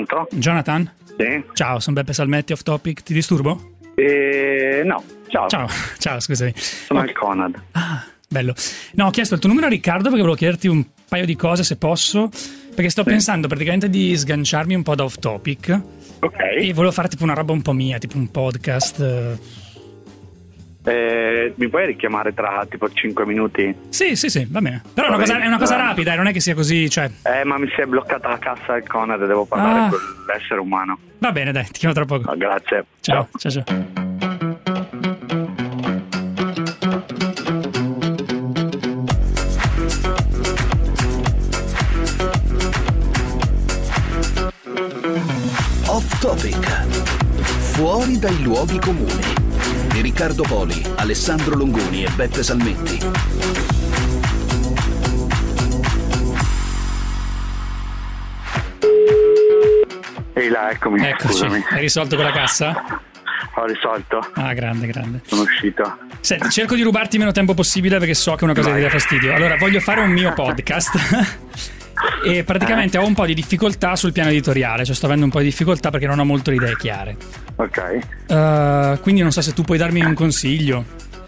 Pronto? Jonathan? Sì. Ciao, sono Beppe Salmetti, Off Topic. Ti disturbo? No, ciao. Ciao, scusami. Sono il Conad. Ah, bello. No, ho chiesto il tuo numero a Riccardo perché volevo chiederti un paio di cose, se posso, perché sto pensando praticamente di sganciarmi un po' da Off Topic. Ok. E volevo fare tipo una roba un po' mia, tipo un podcast. Mi puoi richiamare tra tipo 5 minuti? Sì, va bene. Però è una cosa rapida, non è che sia così, cioè. Ma mi si è bloccata la cassa del Conad e devo parlare con l'essere umano. Va bene, dai, ti chiamo tra poco. No, grazie. Ciao. Off Topic. Fuori dai luoghi comuni. Di Riccardo Poli, Alessandro Longoni e Beppe Salmetti. Ehi là, eccomi. Eccoci. Scusami. Hai risolto con la cassa? Ho risolto. Ah, grande. Sono uscito. Senti, cerco di rubarti meno tempo possibile perché so che è una cosa che ti dà fastidio. Allora, voglio fare un mio podcast e praticamente ho un po' di difficoltà sul piano editoriale, cioè sto avendo un po' di difficoltà perché non ho molto le idee chiare. Ok. Quindi non so se tu puoi darmi un consiglio.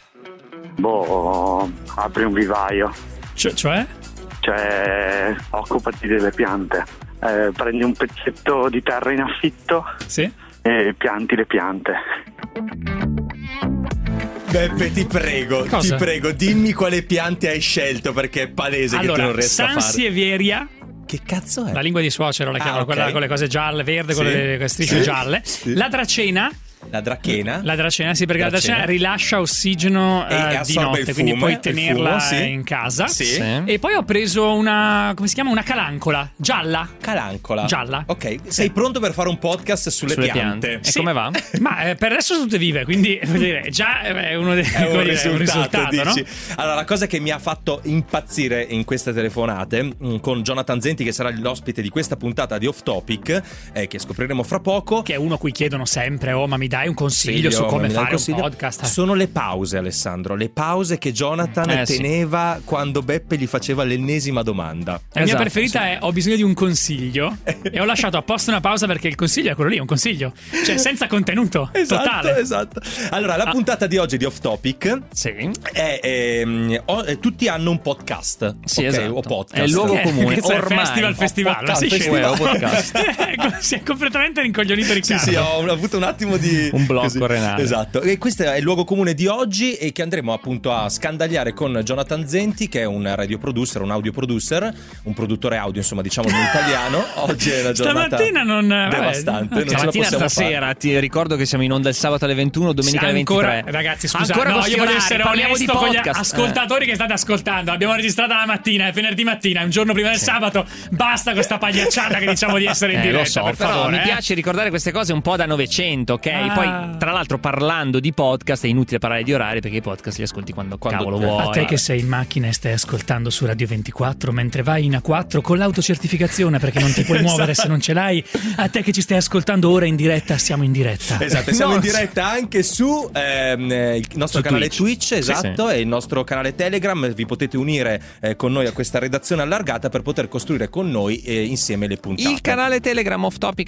Apri un vivaio. Cioè? Cioè, occupati delle piante. Prendi un pezzetto di terra in affitto. Sì? E pianti le piante. Beppe, ti prego, dimmi quale piante hai scelto, perché è palese che tu non riesci a fare. Sansevieria. Che cazzo è? La lingua di suocero la chiamano, okay. quella con le cose gialle, verde, con le strisce gialle. Sì. La dracena. La drachena? La dracena, sì, perché la dracena rilascia ossigeno di notte, quindi puoi tenerla in casa. Sì. E poi ho preso una, come si chiama? Una calancola gialla. Calancola. Gialla. Ok, sei pronto per fare un podcast sulle piante? E come va? Ma per adesso sono tutte vive, quindi vuol dire, già è uno dei un risultato, no? dici. Allora, la cosa che mi ha fatto impazzire in queste telefonate con Jonathan Zenti, che sarà l'ospite di questa puntata di Off Topic, che scopriremo fra poco, che è uno a cui chiedono sempre: ma mi dai un consiglio su come fare un podcast? Sono le pause, Alessandro, le pause che Jonathan teneva quando Beppe gli faceva l'ennesima domanda. La mia preferita è: ho bisogno di un consiglio e ho lasciato apposta una pausa perché il consiglio è quello lì, un consiglio, cioè senza contenuto. Totale. Esatto. Allora, la puntata di oggi di Off Topic è tutti hanno un podcast. Sì, okay? esatto. O podcast. È il luogo comune. Ormai Festival. Si è completamente rincoglionito Riccardo. Sì, ho avuto un attimo di un blocco renale. Esatto. E questo è il luogo comune di oggi e che andremo appunto a scandagliare con Jonathan Zenti, che è un radio producer, un audio producer, un produttore audio, insomma, diciamo in italiano. Oggi è una giornata devastante. Stamattina, stasera ti ricordo che siamo in onda il sabato alle 21, domenica alle 23. Ragazzi, scusate, io voglio essere onesto con gli ascoltatori che state ascoltando. Abbiamo registrato la mattina, è venerdì mattina, è un giorno prima del sabato. Basta questa pagliacciata che diciamo di essere in diretta, lo so, per però favore. Mi piace ricordare queste cose un po' da Novecento, ok? Poi, tra l'altro, parlando di podcast è inutile parlare di orari perché i podcast li ascolti quando cavolo vuoi. A te che sei in macchina e stai ascoltando su Radio 24 mentre vai in A4 con l'autocertificazione perché non ti puoi muovere se non ce l'hai, a te che ci stai ascoltando ora in diretta, siamo in diretta. Esatto, siamo in diretta anche su il nostro canale Twitch, esatto, e il nostro canale Telegram. Vi potete unire con noi a questa redazione allargata per poter costruire con noi insieme le puntate. Il canale Telegram Off Topic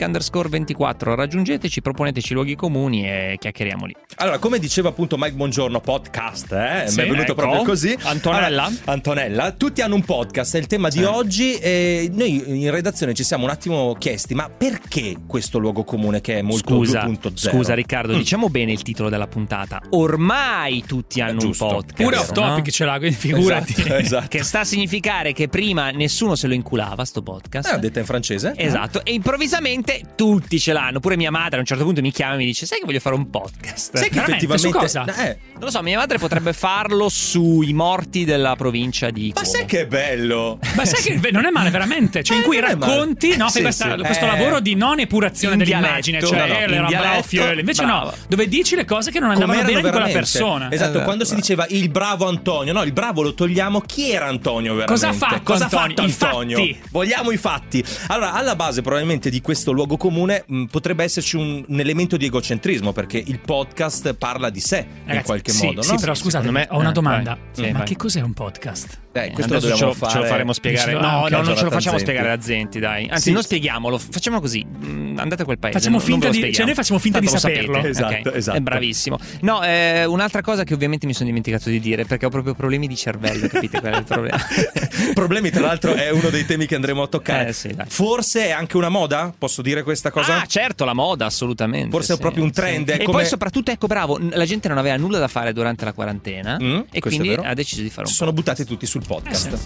_24, raggiungeteci, proponeteci luoghi comuni e chiacchieriamo lì. Allora, come diceva appunto Mike Bongiorno, podcast, mi è venuto proprio così. Antonella, tutti hanno un podcast, è il tema di oggi, e noi in redazione ci siamo un attimo chiesti: ma perché questo luogo comune che è molto 2.0? Scusa Riccardo, diciamo bene il titolo della puntata. Ormai tutti hanno un podcast. Pure Off Topic ce l'ha, quindi figurati. Esatto. Che sta a significare che prima nessuno se lo inculava sto podcast. Detta in francese. Esatto. E improvvisamente tutti ce l'hanno. Pure mia madre a un certo punto mi chiama e mi dice: sai che voglio fare un podcast? Sai che effettivamente su cosa? Non lo so, mia madre potrebbe farlo sui morti della provincia di Como. Ma sai che è bello? Ma sai che non è male veramente, cioè in cui racconti questo lavoro di non epurazione dell'immagine, cioè invece no, dove dici le cose che non andavano bene di quella persona. Esatto, quando si diceva il bravo Antonio, no, il bravo lo togliamo. Chi era Antonio veramente? Cosa ha fatto Antonio? Vogliamo i fatti. Allora, alla base probabilmente di questo luogo comune potrebbe esserci un elemento di egocentrismo, perché il podcast parla di sé. Ragazzi, in qualche modo, no? Sì, però scusate, ho una domanda. Ma che cos'è un podcast? questo lo dobbiamo fare. Ce lo faremo spiegare. No, non ce lo facciamo spiegare da Zenti, dai. Anzi, non spieghiamolo, facciamo così. Andate a quel paese. Facciamo finta noi facciamo finta di saperlo. Esatto. È bravissimo. No, un'altra cosa che ovviamente mi sono dimenticato di dire, perché ho proprio problemi di cervello, capite qual è il problema? Problemi, tra l'altro, è uno dei temi che andremo a toccare. Sì, dai. Forse è anche una moda? Posso dire questa cosa? Ah, certo, la moda, assolutamente. Forse è proprio un trend. E poi soprattutto, ecco, bravo, la gente non aveva nulla da fare durante la quarantena e quindi ha deciso di fare un sono buttati tutti sul podcast.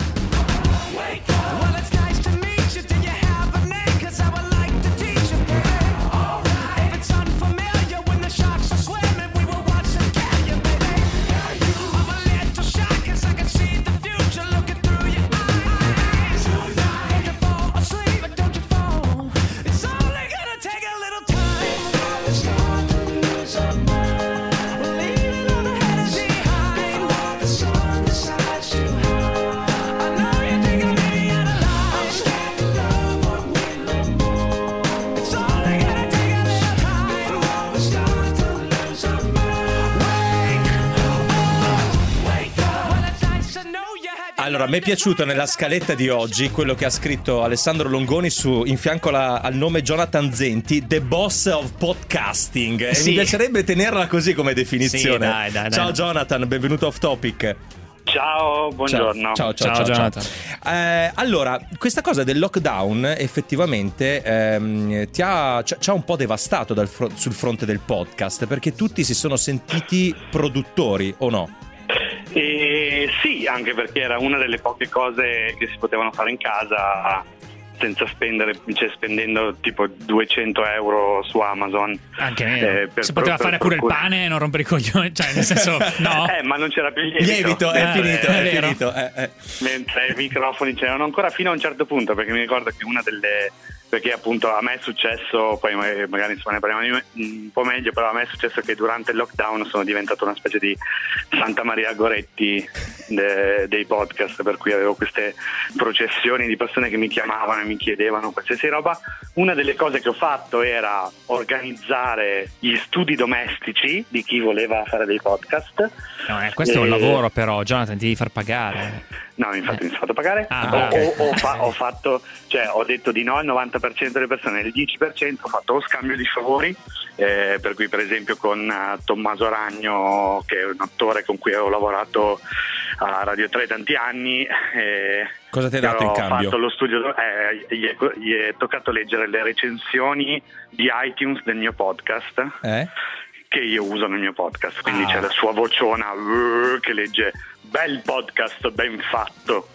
Allora, mi è piaciuto nella scaletta di oggi quello che ha scritto Alessandro Longoni in fianco al nome Jonathan Zenti, The Boss of Podcasting. E mi piacerebbe tenerla così come definizione. Sì, dai. Ciao Jonathan, benvenuto Off Topic. Ciao, buongiorno. Ciao Jonathan. Allora, questa cosa del lockdown effettivamente ci ha un po' devastato sul fronte del podcast, perché tutti si sono sentiti produttori, o no? Sì, anche perché era una delle poche cose che si potevano fare in casa senza spendendo tipo 200 euro su Amazon. Anche meno. Si poteva fare pure il pane e non rompere i coglioni, cioè nel senso, no? Ma non c'era più il lievito. È finito. Mentre i microfoni c'erano ancora fino a un certo punto, perché mi ricordo che perché appunto a me è successo, poi magari insomma ne parliamo un po' meglio, però a me è successo che durante il lockdown sono diventato una specie di Santa Maria Goretti dei podcast, per cui avevo queste processioni di persone che mi chiamavano e mi chiedevano qualsiasi roba. Una delle cose che ho fatto era organizzare gli studi domestici di chi voleva fare dei podcast. No, questo è un lavoro, però Jonathan, ti devi far pagare. No, infatti mi sono fatto pagare. Ho detto di no al 90% delle persone, il 10% ho fatto lo scambio di favori, per cui per esempio con Tommaso Ragno, che è un attore con cui ho lavorato a Radio 3 tanti anni. Cosa ti ha dato in cambio? Ho fatto lo studio, gli è toccato leggere le recensioni di iTunes del mio podcast. Che io uso nel mio podcast, quindi c'è la sua vociona che legge bel podcast, ben fatto.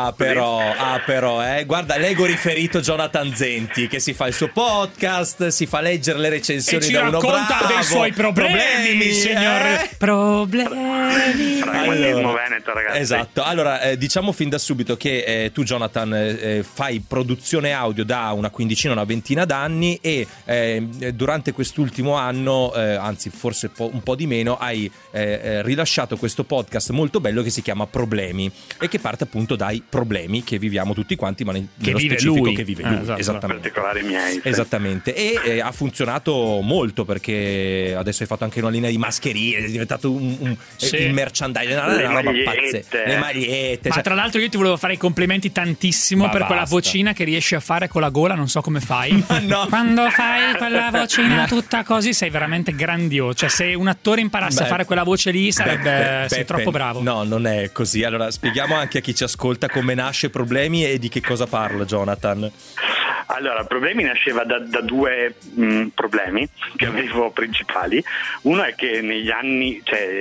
Però, guarda, leggo riferito Jonathan Zenti, che si fa il suo podcast, si fa leggere le recensioni da uno bravo. E ci racconta dei suoi problemi, signor. Problemi. Pragmatismo veneto, ragazzi. Esatto. Allora, diciamo fin da subito che tu, Jonathan, fai produzione audio da una quindicina, una ventina d'anni e durante quest'ultimo anno, anzi forse un po' di meno, hai rilasciato questo podcast molto bello che si chiama Problemi e che parte appunto dai problemi che viviamo tutti quanti, ma nello specifico che vive lui. Esatto, esattamente. In particolare miei. Esattamente. E ha funzionato molto, perché adesso hai fatto anche una linea di mascherine, è diventato il merchandising, una roba pazzesca. Le magliette. Ma tra l'altro io ti volevo fare i complimenti tantissimo per quella vocina che riesci a fare con la gola, non so come fai. No. Quando fai quella vocina tutta così sei veramente grandioso. Cioè, se un attore imparasse a fare quella voce lì sei troppo bravo. No, non è così. Allora, spieghiamo anche a chi ci ascolta come nasce Problemi e di che cosa parla Jonathan. Allora, Problemi nasceva da due problemi che avevo principali. Uno è che negli anni,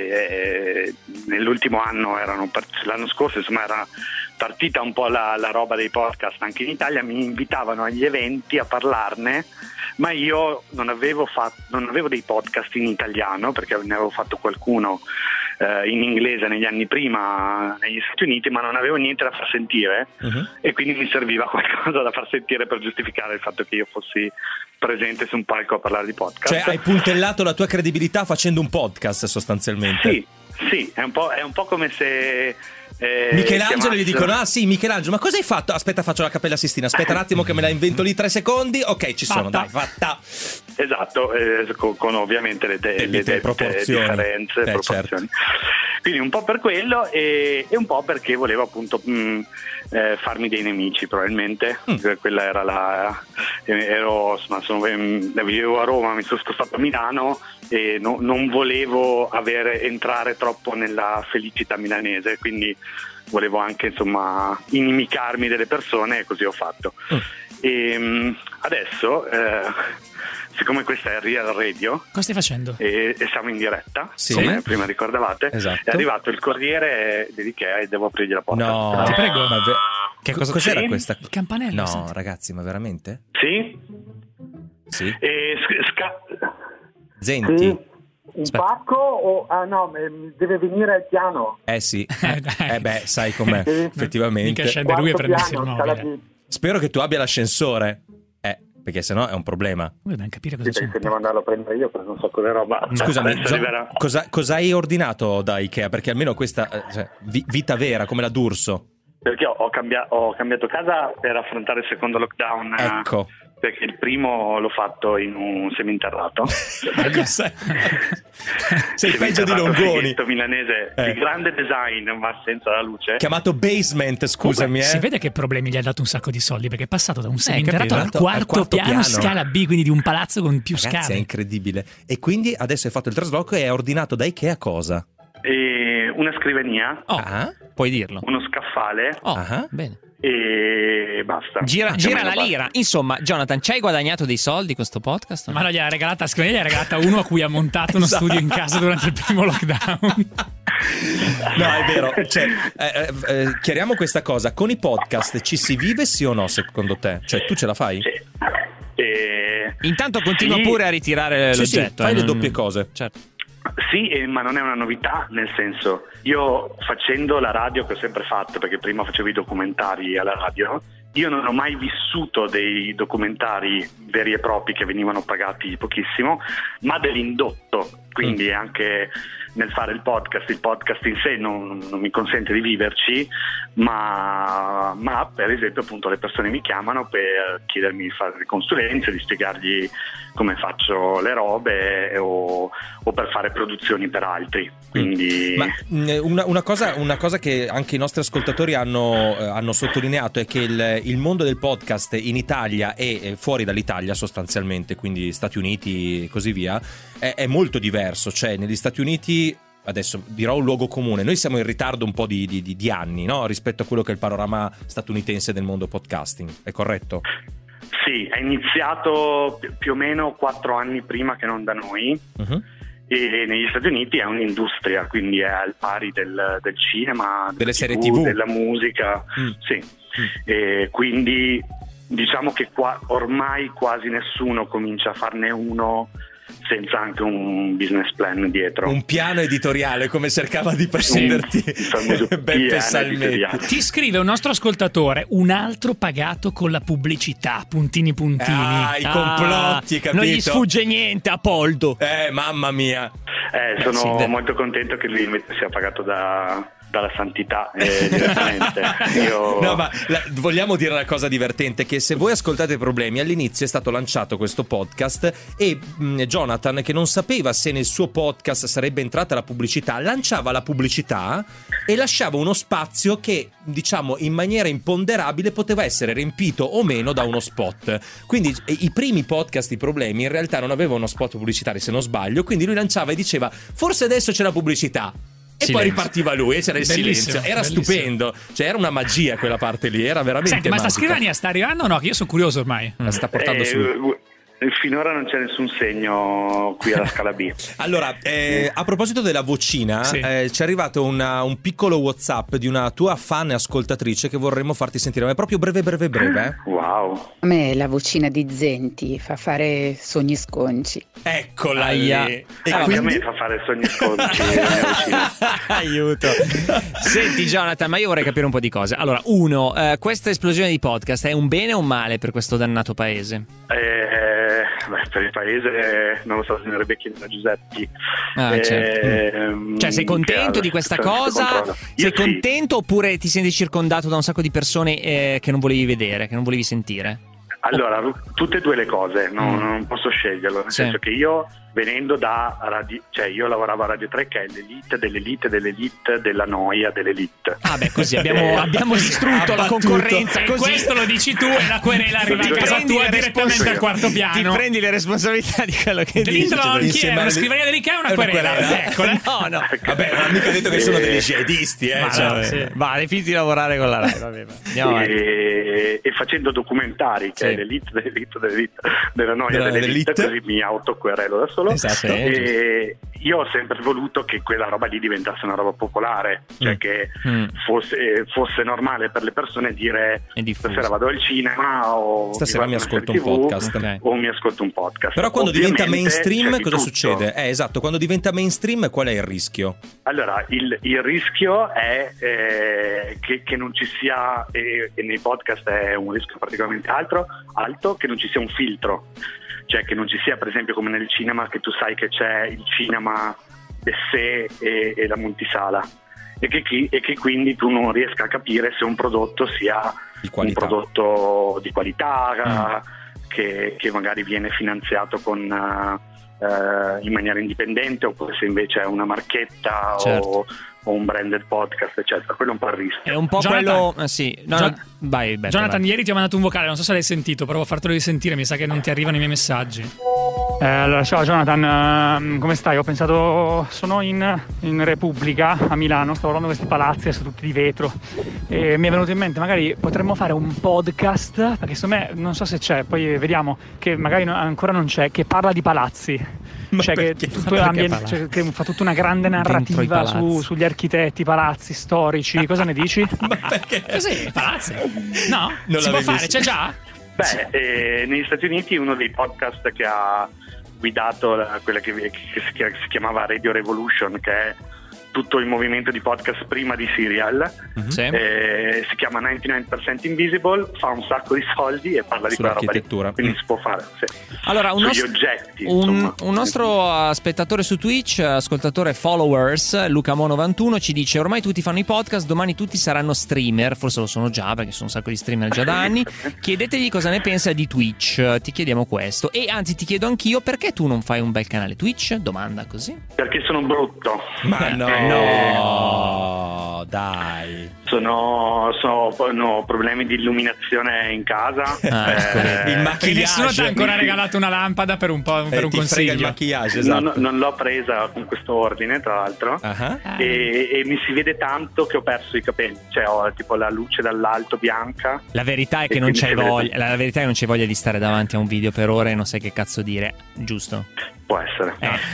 nell'ultimo anno l'anno scorso, insomma, era partita un po' la roba dei podcast anche in Italia, mi invitavano agli eventi a parlarne, ma io non avevo dei podcast in italiano, perché ne avevo fatto qualcuno in inglese negli anni prima negli Stati Uniti, ma non avevo niente da far sentire, e quindi mi serviva qualcosa da far sentire per giustificare il fatto che io fossi presente su un palco a parlare di podcast. Cioè hai puntellato la tua credibilità facendo un podcast sostanzialmente. Sì, è un po' come se Michelangelo gli dicono: sì, Michelangelo, ma cosa hai fatto? Aspetta, faccio la Cappella Sistina, aspetta un attimo che me la invento lì 3 secondi. Ok, ci sono, dai, fatta. Esatto, con ovviamente le proporzioni. differenze, proporzioni. Certo. Quindi un po' per quello e un po' perché volevo appunto farmi dei nemici, probabilmente. Quella era vivevo a Roma, mi sono spostato a Milano e non volevo entrare troppo nella felicità milanese, quindi volevo anche insomma inimicarmi delle persone, e così ho fatto. E adesso siccome questa è Real Radio, cosa stai facendo? E siamo in diretta, sì, come prima ricordavate, esatto. È arrivato il corriere dell'IKEA e devo aprirgli la porta. No, ti prego. Cos'era questa? Il campanello. No, senti. ragazzi, ma veramente? Sì? Sì. Zenti. Sì. Un pacco o no, deve venire al piano. Sì. Sai com'è, effettivamente. Mica scende lui e prendesse il mobile. Spero che tu abbia l'ascensore. Perché sennò è un problema. Dobbiamo capire cosa c'è. Se devo andarlo a prendere io, perché non so cosa roba. Scusami, cosa hai ordinato da Ikea? Perché almeno questa vita vera, come la D'Urso. Perché ho cambiato casa per affrontare il secondo lockdown. Ecco. Perché il primo l'ho fatto in un seminterrato. Sei peggio di Longoni. Milanese di grande design, ma senza la luce. Chiamato basement, scusami. Si vede che problemi gli ha dato un sacco di soldi, perché è passato da un seminterrato al capito? quarto piano, scala B, quindi di un palazzo con più Ragazzi, scale. è incredibile. E quindi adesso hai fatto il trasloco e hai ordinato da Ikea cosa? Una scrivania. Puoi dirlo. Uno scaffale. Bene. E basta. Gira la lira. Insomma, Jonathan, ci hai guadagnato dei soldi questo podcast? Ma no, gliel'ha regalata a scrivania, gliel'ha regalata uno a cui ha montato uno studio in casa durante il primo lockdown. No, è vero. Chiariamo questa cosa. Con i podcast ci si vive, sì o no, secondo te? Cioè, tu ce la fai? Sì. Intanto continua pure a ritirare l'oggetto. Fai le doppie cose. Certo. Sì, ma non è una novità, nel senso, io facendo la radio, che ho sempre fatto, perché prima facevo i documentari alla radio, io non ho mai vissuto dei documentari veri e propri che venivano pagati pochissimo, ma dell'indotto, quindi anche nel fare il podcast in sé non mi consente di viverci, ma per esempio appunto le persone mi chiamano per chiedermi di fare le consulenze, di spiegargli come faccio le robe o per fare produzioni per altri. Quindi una cosa che anche i nostri ascoltatori hanno sottolineato è che il mondo del podcast in Italia e fuori dall'Italia sostanzialmente, quindi Stati Uniti e così via, è molto diverso. Cioè negli Stati Uniti, adesso dirò un luogo comune, noi siamo in ritardo un po' di anni, no? Rispetto a quello che è il panorama statunitense del mondo podcasting, è corretto? Sì, è iniziato più o meno 4 anni prima che non da noi. E negli Stati Uniti è un'industria, quindi è al pari del cinema, delle serie TV, della musica. Sì. E quindi diciamo che qua ormai quasi nessuno comincia a farne uno senza anche un business plan dietro, un piano editoriale, come cercava di prenderti Beppe Salmetti. Ti scrive un nostro ascoltatore: un altro pagato con la pubblicità, puntini. I complotti, capito? Non gli sfugge niente a Poldo. Mamma mia. Sono molto contento che lui invece sia pagato dalla santità direttamente. No, ma vogliamo dire una cosa divertente, che se voi ascoltate Problemi, all'inizio è stato lanciato questo podcast e Jonathan, che non sapeva se nel suo podcast sarebbe entrata la pubblicità, lanciava la pubblicità e lasciava uno spazio che, diciamo, in maniera imponderabile poteva essere riempito o meno da uno spot. Quindi i primi podcast di Problemi in realtà non avevano spot pubblicitari, se non sbaglio, quindi lui lanciava e diceva forse adesso c'è la pubblicità. E silenzio. Poi ripartiva lui e c'era il silenzio. Era bellissimo. Stupendo. Cioè era una magia quella parte lì. Era veramente Senti, ma sta magica. scrivania sta arrivando o no? Che io sono curioso ormai. La sta portando su. Finora non c'è nessun segno qui alla Scala B. Allora, a proposito della vocina, Sì. ci è arrivato un piccolo WhatsApp di una tua fan e ascoltatrice che vorremmo farti sentire, ma è proprio breve. Wow. A me la vocina di Zenti fa fare sogni sconci. Eccola Aia. lì. E a me fa fare sogni sconci. Aiuto. Senti Jonathan, ma io vorrei capire un po' di cose. Allora, questa esplosione di podcast è un bene o un male per questo dannato paese? Per il paese non lo so, bisognerebbe chiedere a Giuseppe. Certo. Cioè sei contento di questa cosa? Sei contento oppure ti senti circondato da un sacco di persone che non volevi vedere, che non volevi sentire? Allora, tutte e due le cose, non posso sceglierlo, nel senso che io venendo da cioè io lavoravo a Radio 3, che è l'elite dell'elite della noia dell'elite. Ah beh, così abbiamo distrutto la concorrenza. Così. Questo lo dici tu e la querela arriva a casa tua direttamente al quarto piano. Ti prendi le responsabilità di quello che dici. Chi è? Una scrivania dell'IKEA o una querela? Eccola. No. Vabbè, non ha mica detto che sono degli jihadisti, Va, hai finito di lavorare con la Rai. E facendo documentari, che è l'elite della noia dell'elite, così mi autoquerelo da solo. Esatto. E io ho sempre voluto che quella roba lì diventasse una roba popolare, cioè che fosse normale per le persone dire stasera vado al cinema o stasera mi ascolto un podcast, o mi ascolto un podcast. Però quando diventa mainstream cosa tutto. Succede? Esatto, quando diventa mainstream qual è il rischio? Allora, il rischio è che non ci sia, e nei podcast è un rischio particolarmente alto, che non ci sia un filtro. Cioè che non ci sia, per esempio, come nel cinema, che tu sai che c'è il cinema d'essè e la multisala, e che quindi tu non riesca a capire se un prodotto sia un prodotto di qualità, che magari viene finanziato in maniera indipendente, oppure se invece è una marchetta o un branded podcast, eccetera. Quello è un po' il rischio. È un po' Jonathan, quello. Sì. Vai. Jonathan, ieri ti ho mandato un vocale, non so se l'hai sentito, provo a fartelo risentire, mi sa che non ti arrivano i miei messaggi. Allora, ciao Jonathan, come stai? Ho pensato, sono in Repubblica a Milano, sto guardando questi palazzi adesso tutti di vetro e mi è venuto in mente magari potremmo fare un podcast, perché secondo me, non so se c'è, poi vediamo, che magari ancora non c'è, che parla di palazzi. Cioè che fa tutta una grande narrativa sugli architetti, palazzi storici. Cosa ne dici? Ma perché? Così, palazzi? No? Non si può fare? C'è già? Beh, negli Stati Uniti uno dei podcast che ha guidato quella che si chiamava Radio Revolution, che è tutto il movimento di podcast prima di Serial, si chiama 99% Invisible, fa un sacco di soldi e parla di quella roba lì, quindi si può fare allora sugli oggetti, un nostro spettatore su Twitch, ascoltatore followers, LucaMo91, ci dice: ormai tutti fanno i podcast, domani tutti saranno streamer, forse lo sono già perché sono un sacco di streamer già da anni. Chiedetegli cosa ne pensa di Twitch, ti chiediamo questo, e anzi ti chiedo anch'io, perché tu non fai un bel canale Twitch? Domanda così. Perché sono brutto. Ma no, dai. Ho problemi di illuminazione in casa. Il maquillaggio. Nessuno ti ha ancora regalato una lampada per un consiglio. Frega il maquillaggio, esatto. Non l'ho presa con questo ordine, tra l'altro. E mi si vede tanto che ho perso i capelli. Cioè ho tipo la luce dall'alto bianca. La verità è che non c'hai voglia. La verità è che non c'hai voglia di stare davanti a un video per ore e non sai che cazzo dire, giusto? Può essere.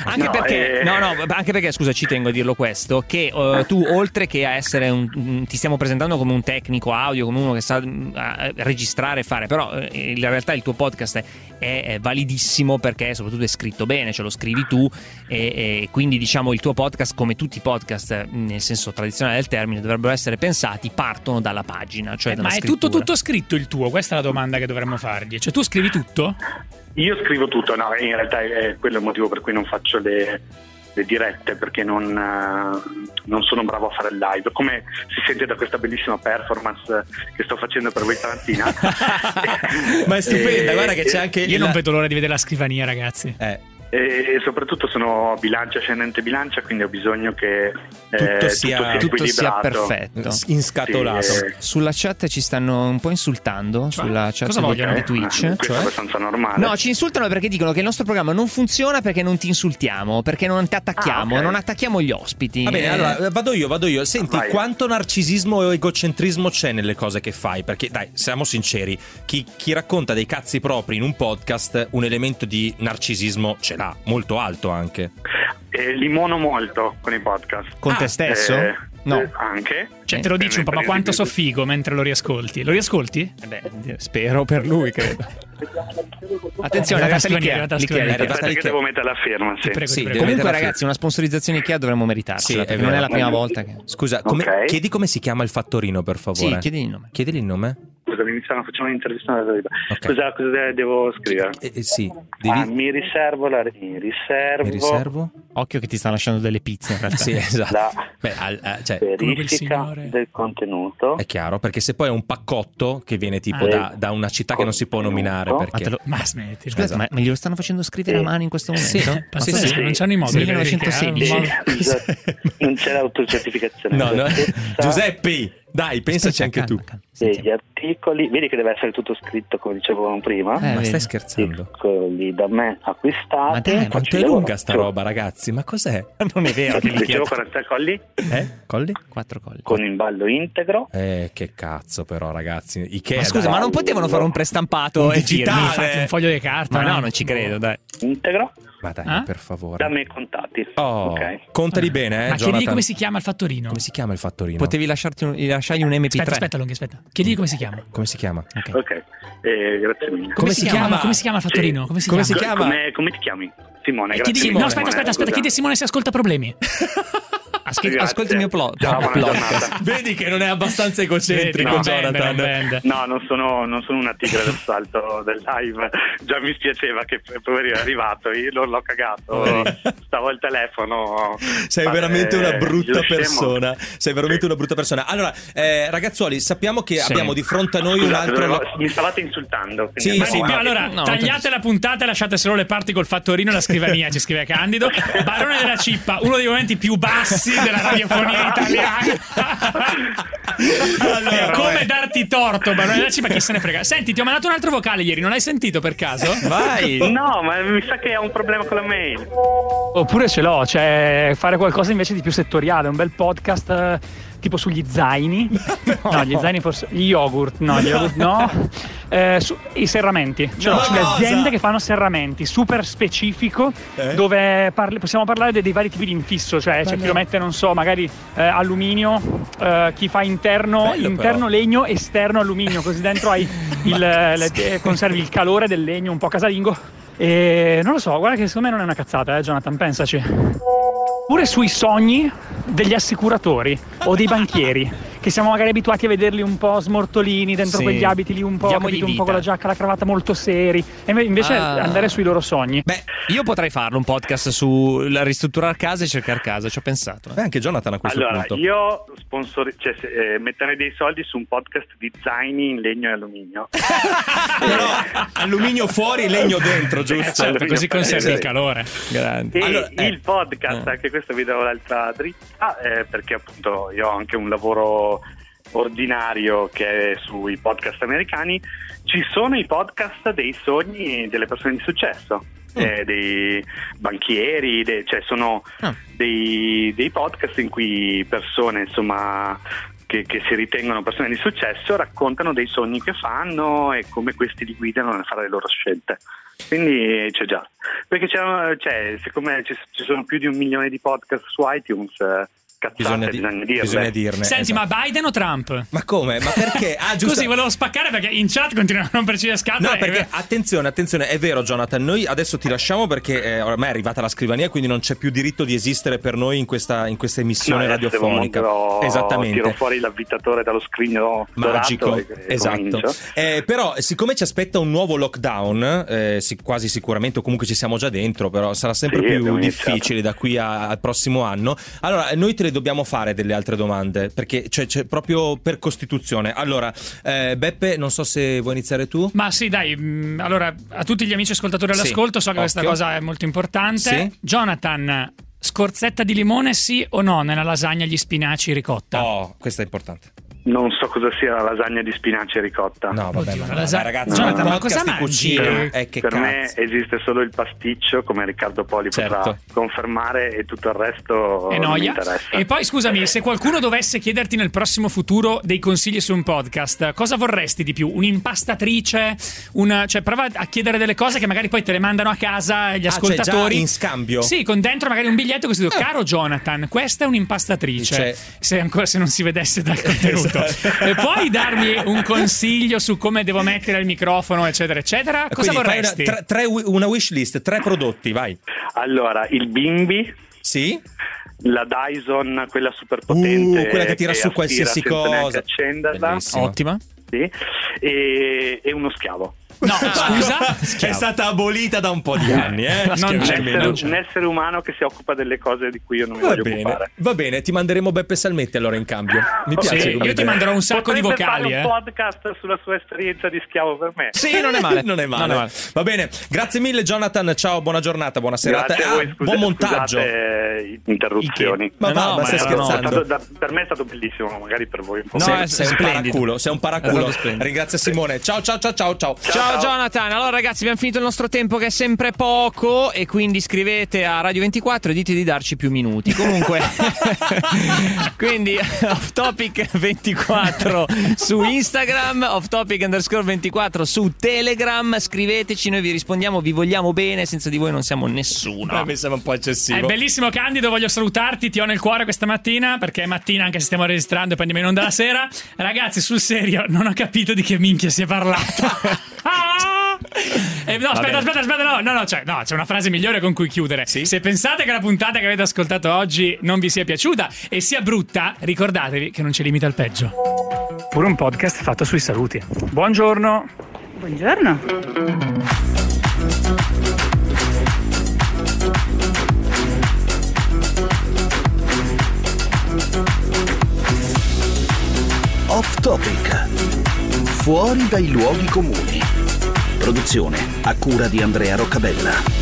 Anche perché, scusa, ci tengo a dirlo questo, che tu, oltre che a essere ti stiamo presentando come un tecnico audio, come uno che sa registrare e fare, però in realtà il tuo podcast è validissimo perché soprattutto è scritto bene, ce lo scrivi tu e quindi diciamo il tuo podcast, come tutti i podcast nel senso tradizionale del termine, dovrebbero essere pensati, partono dalla pagina, cioè dalla scrittura. È tutto scritto il tuo? Questa è la domanda che dovremmo fargli. Cioè tu scrivi tutto? Io scrivo tutto, no, in realtà è quello il motivo per cui non faccio le dirette, perché non sono bravo a fare il live, come si sente da questa bellissima performance che sto facendo per voi stamattina. Ma è stupenda, guarda che c'è anche io non vedo l'ora di vedere la scrivania, ragazzi. E soprattutto sono bilancia ascendente bilancia, quindi ho bisogno che tutto sia perfetto, inscatolato. Sulla chat ci stanno un po' insultando, sulla chat di Twitch. Questo è abbastanza normale. No, ci insultano perché dicono che il nostro programma non funziona perché non ti insultiamo, perché non ti attacchiamo, non attacchiamo gli ospiti. Va bene, allora vado io. Senti, quanto narcisismo e egocentrismo c'è nelle cose che fai? Perché dai, siamo sinceri, chi racconta dei cazzi propri in un podcast un elemento di narcisismo ce l'ha, molto alto anche. Limono molto con i podcast. Con te stesso? No. Anche. Cioè te lo dici un po', ma quanto so figo mentre lo riascolti? Lo riascolti? Spero per lui, credo. Attenzione, che devo mettere la firma. Sì. Comunque ragazzi, una sponsorizzazione Ikea dovremmo meritarci, perché non è la prima volta che... Scusa, chiedi come si chiama il fattorino, per favore. Sì, chiedili il nome. Chiedili il nome? scusami, mi stanno facendo un'intervista. Okay. Cosa devo scrivere? Sì, mi riservo. Occhio che ti stanno lasciando delle pizze in realtà. Sì, esatto. Verifica del contenuto. È chiaro, perché se poi è un paccotto che viene tipo da una città che non si può nominare, perché... Ma smetti, esatto. ma glielo stanno facendo scrivere a mano in questo momento? Sì, non c'hanno i modi. 1916. Non c'è l'autocertificazione. No. Giuseppe, dai, pensaci anche tu. Degli articoli, vedi che deve essere tutto scritto come dicevamo prima. Ma stai scherzando? Articoli da me acquistati. Ma dai, quanto è lunga sta roba, ragazzi? Ma cos'è? Non è vero che li chiedo. 43 colli? Colli? 4 colli. Con imballo integro. Che cazzo però, ragazzi. Ikea, ma scusa, ma non potevano fare un prestampato e digitale, un foglio di carta? Ma no, non ci credo, dai. Integro. Ma dai, per favore. Da me contati. Okay. Contali bene, Ma chiedi come si chiama il fattorino. Come si chiama il fattorino? Potevi lasciargli un MP3. Aspetta, Chiedi come si chiama. Come si chiama? Ok. Grazie mille. Come si chiama il fattorino? Come si chiama? Come ti chiami? Simone, grazie. Simone. No, aspetta, chiedi a Simone se ascolta problemi. Ascolti il mio podcast. Vedi che non è abbastanza egocentrico, Jonathan. No, non sono una tigre del salto del live. Già mi spiaceva che poverino è arrivato, io l'ho cagato. Stavo al telefono. Sei veramente una brutta persona. Sei veramente una brutta persona. Allora, ragazzuoli, sappiamo che abbiamo di fronte a noi un altro. Mi stavate insultando. Sì, ma allora tagliate la puntata e lasciate solo le parti col fattorino e la scrivania. Ci scrive Candido. Barone della Cippa, uno dei momenti più bassi della radiofonia italiana. Allora, come darti torto, Barone della Cippa, chi se ne frega. Senti, ti ho mandato un altro vocale ieri, non l'hai sentito per caso? Vai. No, ma mi sa che ha un problema con la mail. Oppure ce l'ho, cioè fare qualcosa invece di più settoriale, un bel podcast tipo sugli zaini. No, gli zaini forse. Gli yogurt no. I serramenti, cioè sulle aziende che fanno serramenti, super specifico, dove possiamo parlare dei vari tipi di infisso, cioè c'è chi lo mette, non so, magari alluminio, chi fa interno legno, esterno alluminio, così dentro hai conservi il calore del legno un po' casalingo. E non lo so, guarda che secondo me non è una cazzata, Jonathan, pensaci. Pure sui sogni degli assicuratori o dei banchieri, che siamo magari abituati a vederli un po' smortolini dentro quegli abiti lì, un po' con la giacca, la cravatta molto seri, e invece andare sui loro sogni. Beh, io potrei farlo un podcast su ristrutturare casa e cercare casa, ci ho pensato. Anche Jonathan a questo punto. Io metterei dei soldi su un podcast di zaini in legno e alluminio. Però alluminio fuori, legno dentro, giusto? Certo, così conservi il calore. Grande. E il podcast, anche questo vi do l'altra dritta, perché appunto io ho anche un lavoro ordinario che è sui podcast americani. Ci sono i podcast dei sogni delle persone di successo, dei banchieri, cioè sono dei podcast in cui persone, insomma, che si ritengono persone di successo raccontano dei sogni che fanno e come questi li guidano nel fare le loro scelte. Quindi c'è già, perché siccome ci sono più di 1 milione di podcast su iTunes, bisogna dirne. Senti, ma Biden o Trump? Ma come? Ma perché? Così volevo spaccare perché in chat continuano a romperci le scatole. No, perché attenzione, è vero, Jonathan, noi adesso ti lasciamo perché ormai è arrivata la scrivania, quindi non c'è più diritto di esistere per noi in questa emissione radiofonica. Esattamente. Tiro fuori l'avvitatore dallo scrigno magico. Esatto. Però siccome ci aspetta un nuovo lockdown, quasi sicuramente, o comunque ci siamo già dentro, però sarà sempre più difficile da qui al prossimo anno. Allora, noi te le dobbiamo fare delle altre domande, perché c'è proprio per Costituzione. Allora, Beppe, non so se vuoi iniziare tu. Ma sì, dai. Allora, a tutti gli amici ascoltatori all'ascolto, so che questa cosa è molto importante. Sì. Jonathan, scorzetta di limone sì o no nella lasagna agli spinaci ricotta? Oh, questa è importante. Non so cosa sia la lasagna di spinaci e ricotta. No, vabbè, ragazzi, Jonathan, ma cosa mangi? Cucina, per me esiste solo il pasticcio, come Riccardo Poli potrà confermare, e tutto il resto non mi interessa. E poi scusami, se qualcuno dovesse chiederti nel prossimo futuro dei consigli su un podcast, cosa vorresti di più? Un'impastatrice? Cioè prova a chiedere delle cose che magari poi te le mandano a casa gli ascoltatori. Cioè già in scambio? Sì, con dentro magari un biglietto così dico, caro Jonathan, questa è un'impastatrice. Se non si vedesse dal contenuto. E puoi darmi un consiglio su come devo mettere il microfono, eccetera eccetera? Cosa vorresti? Una wish list, 3 prodotti, vai. Allora, il Bimbi. Sì. La Dyson, quella super potente, quella che tira su qualsiasi cosa, accenderla. Bellissima. Ottima. sì, e uno schiavo. No, scusa? È stata abolita da un po' di anni, Non c'è un essere umano che si occupa delle cose di cui io non mi voglio occupare. Va bene, ti manderemo Beppe Salmetti allora in cambio. Mi piace. Sì, io ti manderò un sacco di vocali. Fare un podcast sulla sua esperienza di schiavo per me. Sì, non è male. Non è male. Va bene, grazie mille Jonathan, ciao, buona giornata, buona serata. Grazie a voi, buon montaggio. Interruzioni. Ma stai scherzando? Per me è stato bellissimo, magari per voi un po'. No, sei un paraculo. Ringrazio Simone. Ciao. Ciao Jonathan. Allora ragazzi, abbiamo finito il nostro tempo che è sempre poco e quindi scrivete a Radio 24 e dite di darci più minuti. Comunque quindi Off Topic 24 su Instagram, Off Topic _24 su Telegram, scriveteci, noi vi rispondiamo, vi vogliamo bene, senza di voi non siamo nessuno. Mi sembra un po' eccessivo. È bellissimo Candido, voglio salutarti, ti ho nel cuore questa mattina, perché è mattina anche se stiamo registrando e poi andiamo in onda la sera. Ragazzi, sul serio, non ho capito di che minchia si è parlato. No, aspetta, c'è una frase migliore con cui chiudere. Sì? Se pensate che la puntata che avete ascoltato oggi non vi sia piaciuta e sia brutta, ricordatevi che non c'è limite al peggio. Pure un podcast fatto sui saluti. Buongiorno. Buongiorno. Off Topic. Fuori dai luoghi comuni. Produzione a cura di Andrea Roccabella.